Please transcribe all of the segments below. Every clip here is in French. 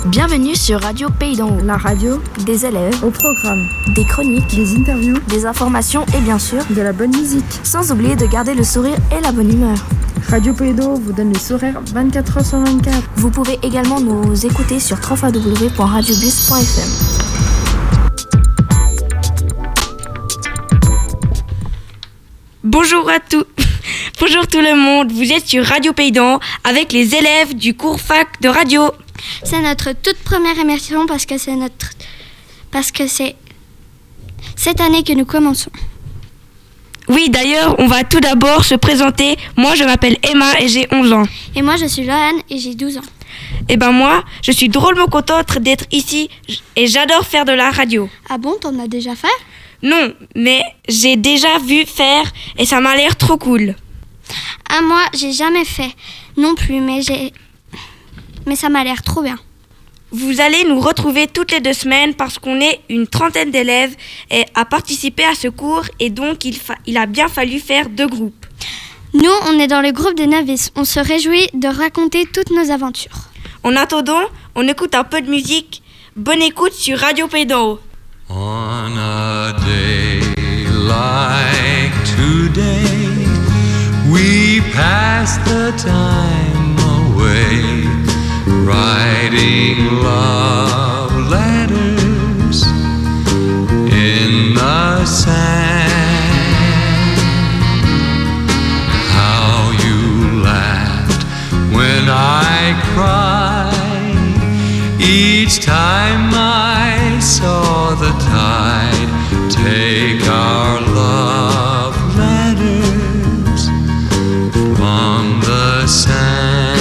Bienvenue sur Radio Pays d'en Haut, la radio des élèves, au programme, des chroniques, des interviews, des informations et bien sûr, de la bonne musique. Sans oublier de garder le sourire et la bonne humeur. Radio Pays d'en Haut vous donne le sourire 24h/24. Vous pouvez également nous écouter sur www.radiobus.fm. Bonjour à tous. Bonjour tout le monde, vous êtes sur Radio Pays d'en Haut avec les élèves du cours fac de radio. C'est notre toute première émission parce que c'est cette année que nous commençons. Oui, d'ailleurs, on va tout d'abord se présenter. Moi, je m'appelle Emma et j'ai 11 ans. Et moi, je suis Lohan et j'ai 12 ans. Et moi, je suis drôlement contente d'être ici et j'adore faire de la radio. Ah bon, t'en as déjà fait ? Non, mais j'ai déjà vu faire et ça m'a l'air trop cool. Ah, moi, j'ai jamais fait non plus, mais ça m'a l'air trop bien. Vous allez nous retrouver toutes les 2 semaines parce qu'on est une 30aine d'élèves et à participer à ce cours et donc il a bien fallu faire 2 groupes. Nous, on est dans le groupe des novices. On se réjouit de raconter toutes nos aventures. En attendant, on écoute un peu de musique. Bonne écoute sur Radio Pays d'en Haut. On a day like today, we pass the time away, writing love letters in the sand. How you laughed when I cried each time I saw the tide take our love letters from the sand.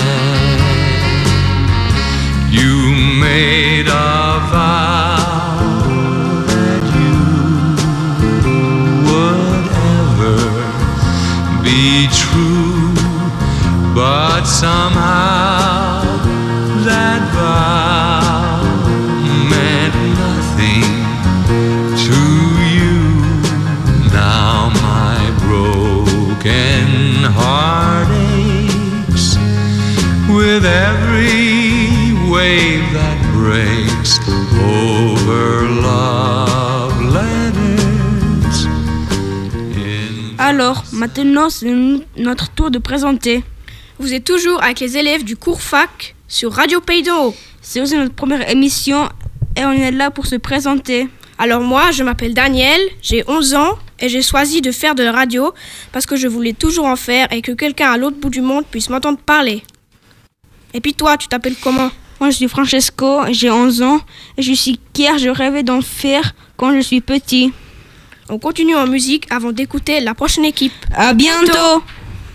You made a vow that you would ever be true, but somehow that vow meant nothing to you. Now my broken heart aches with every wave that breaks over love letters. Alors, maintenant c'est notre tour de présenter. Vous êtes toujours avec les élèves du cours fac sur Radio Pays d'en Haut. C'est aussi notre première émission et on est là pour se présenter. Alors moi, je m'appelle Daniel, j'ai 11 ans et j'ai choisi de faire de la radio parce que je voulais toujours en faire et que quelqu'un à l'autre bout du monde puisse m'entendre parler. Et puis toi, tu t'appelles comment ? Moi, je suis Francesco, j'ai 11 ans et je suis Kier, je rêvais d'en faire quand je suis petit. On continue en musique avant d'écouter la prochaine équipe. À bientôt.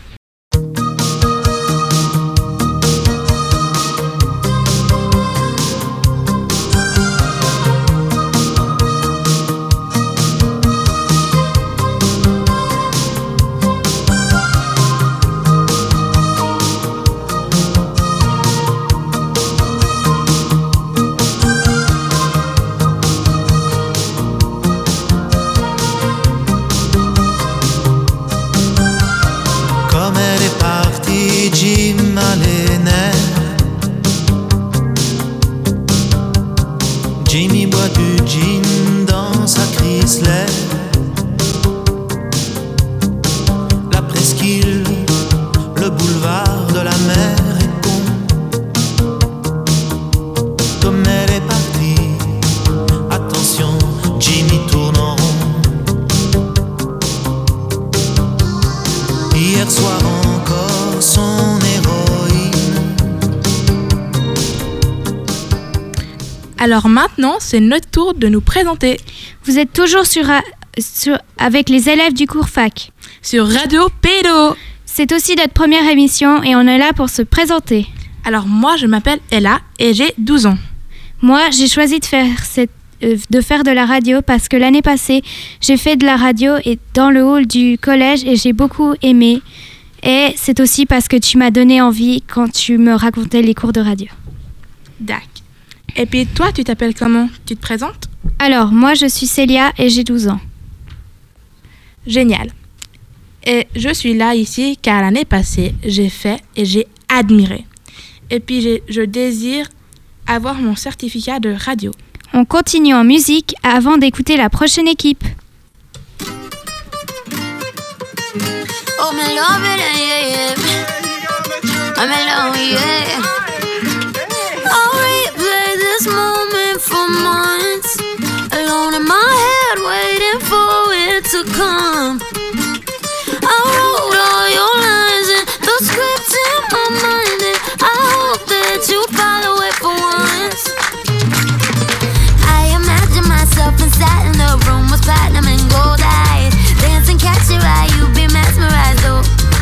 Jimmy boit du gin dans sa Chrysler. La presqu'île, le boulevard de la mer est con. Comme elle est partie, attention, Jimmy tourne en rond. Hier soir encore, son héroïne. Alors maintenant, c'est notre tour de nous présenter. Vous êtes toujours avec les élèves du cours fac. Sur Radio Pays d'en Haut. C'est aussi notre première émission et on est là pour se présenter. Alors moi, je m'appelle Ella et j'ai 12 ans. Moi, j'ai choisi de faire de la radio parce que l'année passée, j'ai fait de la radio et dans le hall du collège et j'ai beaucoup aimé. Et c'est aussi parce que tu m'as donné envie quand tu me racontais les cours de radio. D'accord. Et puis toi, tu t'appelles comment ? Tu te présentes ? Alors, moi, je suis Célia et j'ai 12 ans. Génial. Et je suis là ici car l'année passée, j'ai fait et j'ai admiré. Et puis je désire avoir mon certificat de radio. On continue en musique avant d'écouter la prochaine équipe. Oh, me love it, yeah, yeah. I'm alone, yeah. I'll replay this moment for months. Alone in my head, waiting for it to come. I wrote all your lines and the script in my mind, and I hope that you follow it for once. I imagine myself inside in the room with platinum and gold eyes, dancing, catch your eye, you be mesmerized, oh.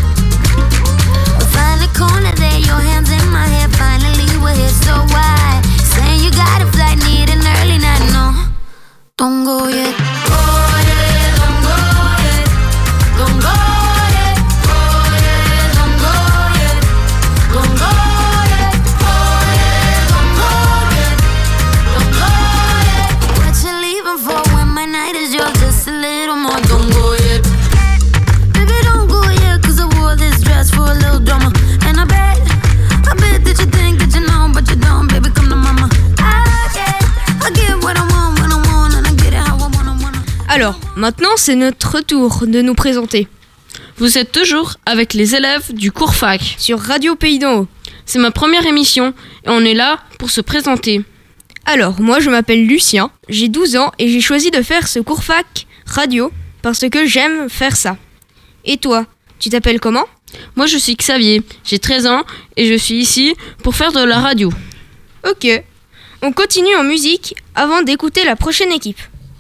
Find the corner there, your hands in my hair, finally we're here, so why? Saying you got a flight, need an early night, no, don't go yet. Oh yeah, don't go yet, don't go yet. Oh yeah, don't go yet, don't go yet. Oh yeah, don't go yet, don't go yet. What you leaving for when my night is yours? Just a little more, don't go yet. Baby, don't go yet, 'cause I wore this dress for a little drama. And I bet that you think that you know, but you don't, baby, come to mama. I get what I want when I want, and I get it how I wanna. Alors, maintenant c'est notre tour de nous présenter. Vous êtes toujours avec les élèves du cours fac sur Radio Pays d'en Haut. C'est ma première émission et on est là pour se présenter. Alors, moi je m'appelle Lucien, j'ai 12 ans et j'ai choisi de faire ce cours fac radio parce que j'aime faire ça. Et toi, tu t'appelles comment ? Moi je suis Xavier, j'ai 13 ans et je suis ici pour faire de la radio. Ok, on continue en musique avant d'écouter la prochaine équipe.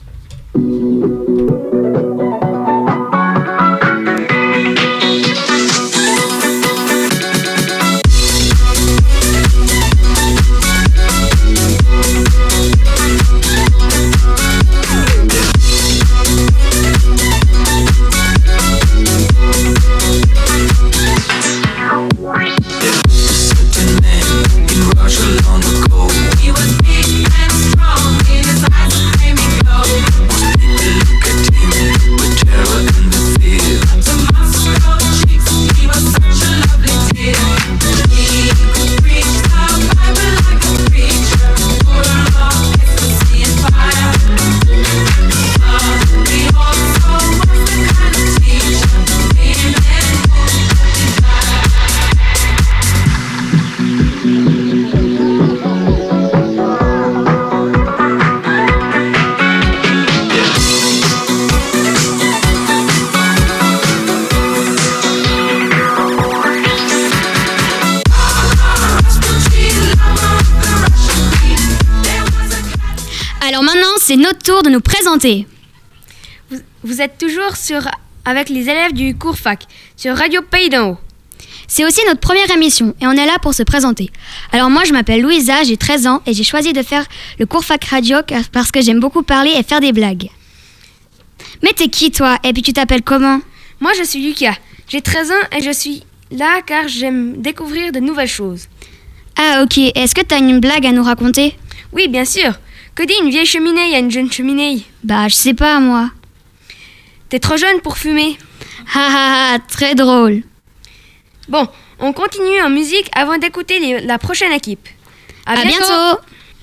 Alors maintenant, c'est notre tour de nous présenter. Vous êtes toujours avec les élèves du cours fac sur Radio Pays d'en Haut. C'est aussi notre première émission et on est là pour se présenter. Alors moi, je m'appelle Louisa, j'ai 13 ans et j'ai choisi de faire le cours fac radio parce que j'aime beaucoup parler et faire des blagues. Mais t'es qui toi ? Et puis tu t'appelles comment ? Moi, je suis Lucas. J'ai 13 ans et je suis là car j'aime découvrir de nouvelles choses. Ah ok, est-ce que t'as une blague à nous raconter ? Oui, bien sûr. Que dit une vieille cheminée à une jeune cheminée ? Bah, je sais pas, moi. T'es trop jeune pour fumer. Ha, très drôle. Bon, on continue en musique avant d'écouter la prochaine équipe. À bientôt.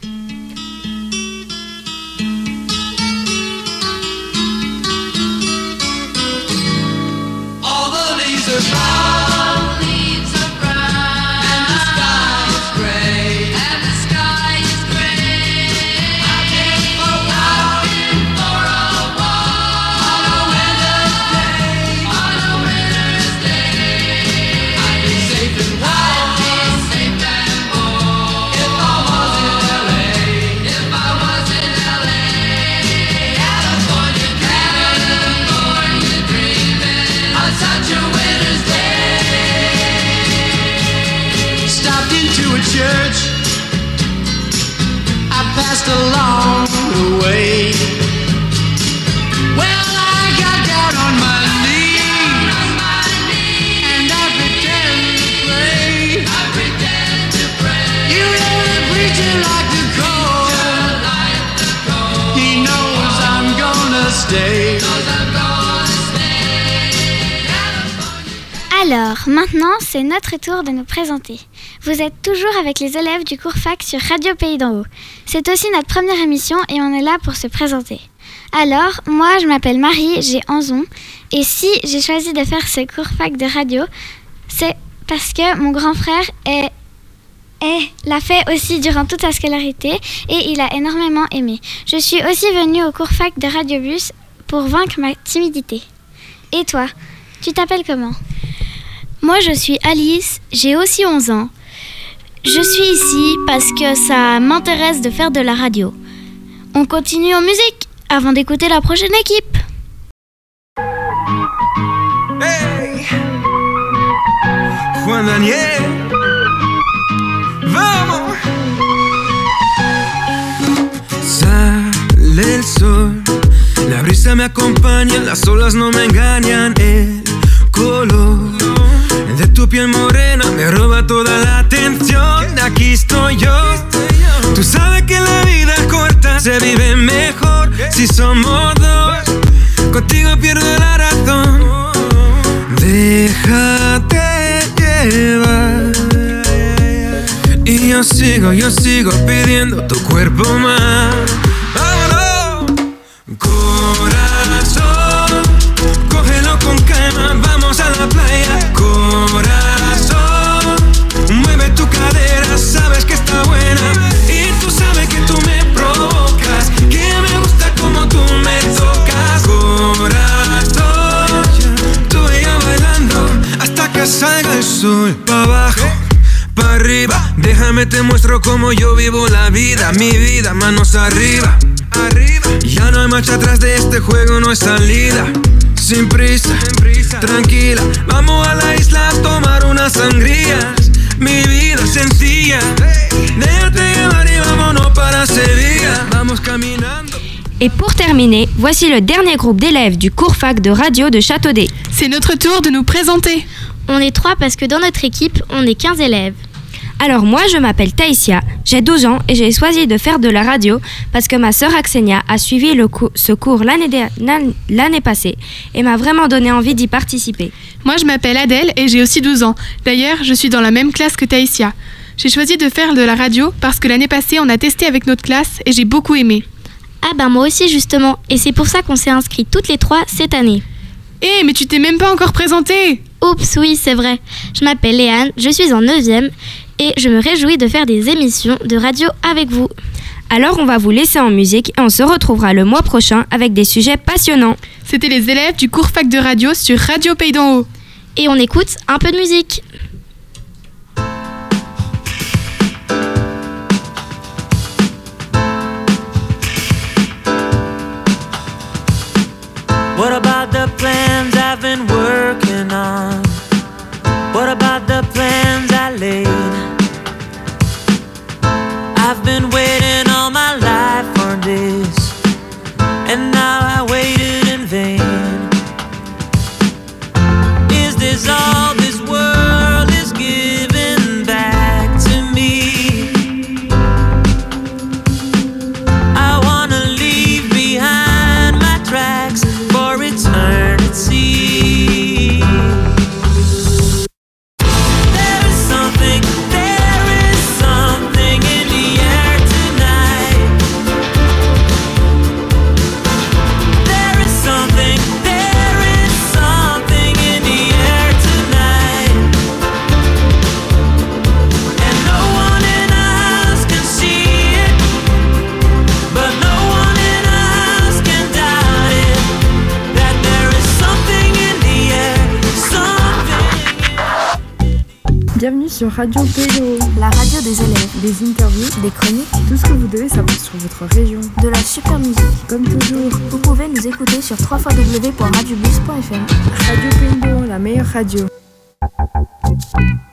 Passed along the way. Well, I got down on my knees and I pretend to pray. You know the preacher like the cold. He knows I'm gonna stay. Alors, maintenant, c'est notre tour de nous présenter. Vous êtes toujours avec les élèves du cours fac sur Radio Pays d'en Haut. C'est aussi notre première émission et on est là pour se présenter. Alors, moi je m'appelle Marie, j'ai 11 ans et si j'ai choisi de faire ce cours fac de radio, c'est parce que mon grand frère l'a fait aussi durant toute sa scolarité et il a énormément aimé. Je suis aussi venue au cours fac de Radiobus pour vaincre ma timidité. Et toi, tu t'appelles comment ? Moi je suis Alice, j'ai aussi 11 ans. Je suis ici parce que ça m'intéresse de faire de la radio. On continue en musique avant d'écouter la prochaine équipe. Hey, Juan Daniel, vamos. Sale el sol, la brisa me acompaña, las olas no me engañan. El color de tu piel morena me roba toda la atención. Aquí estoy yo. Tú sabes que la vida corta se vive mejor si somos dos. Contigo pierdo la razón. Déjate llevar. Y yo sigo pidiendo tu cuerpo más. ¡Vámonos! Corazón, cógelo con calma, vamos a la playa. Corazón, mueve tu cadera, sabes que está buena. Y tú sabes que tú me provocas, que me gusta como tú me tocas. Corazón, tú y yo bailando hasta que salga el sol. Pa' abajo, pa' arriba, déjame te muestro cómo yo vivo la vida. Mi vida, manos arriba, arriba. Ya no hay marcha atrás de este juego, no hay salida. Sin prisa, tranquila, vamos a la isla a tomar unas sangrías. Mi vida sencilla, déjate llevar y vámonos para Sevilla. Vamos caminando. Et pour terminer, voici le dernier groupe d'élèves du cours fac de radio de Châteaudet. C'est notre tour de nous présenter. On est 3 parce que dans notre équipe, on est 15 élèves. Alors moi, je m'appelle Taïsia, j'ai 12 ans et j'ai choisi de faire de la radio parce que ma sœur Axenia a suivi ce cours l'année passée et m'a vraiment donné envie d'y participer. Moi, je m'appelle Adèle et j'ai aussi 12 ans. D'ailleurs, je suis dans la même classe que Taïsia. J'ai choisi de faire de la radio parce que l'année passée, on a testé avec notre classe et j'ai beaucoup aimé. Ah ben moi aussi justement, et c'est pour ça qu'on s'est inscrits toutes les 3 cette année. Eh, mais tu t'es même pas encore présentée. Oups, oui, c'est vrai. Je m'appelle Léane, je suis en 9e et je me réjouis de faire des émissions de radio avec vous. Alors on va vous laisser en musique et on se retrouvera le mois prochain avec des sujets passionnants. C'était les élèves du cours fac de radio sur Radio Pays d'en Haut. Et on écoute un peu de musique. What about the plans I've been working on? What about the plans I laid? I've been waiting all my life for this, and now I waited in vain. Is this all this world is giving back to me? I wanna leave behind my tracks for eternity. There is something in the air tonight. There is something in the air tonight. And no one in us can see it, but no one in us can doubt it. That there is something in the air, Bienvenue sur Radio Pays d'en Haut, la radio des élèves, des interviews, des chroniques, tout ce que vous devez savoir sur votre région, de la super musique. comme toujours. Vous pouvez nous écouter sur www.radiobus.fm. Radio Pays d'en Haut, la meilleure radio.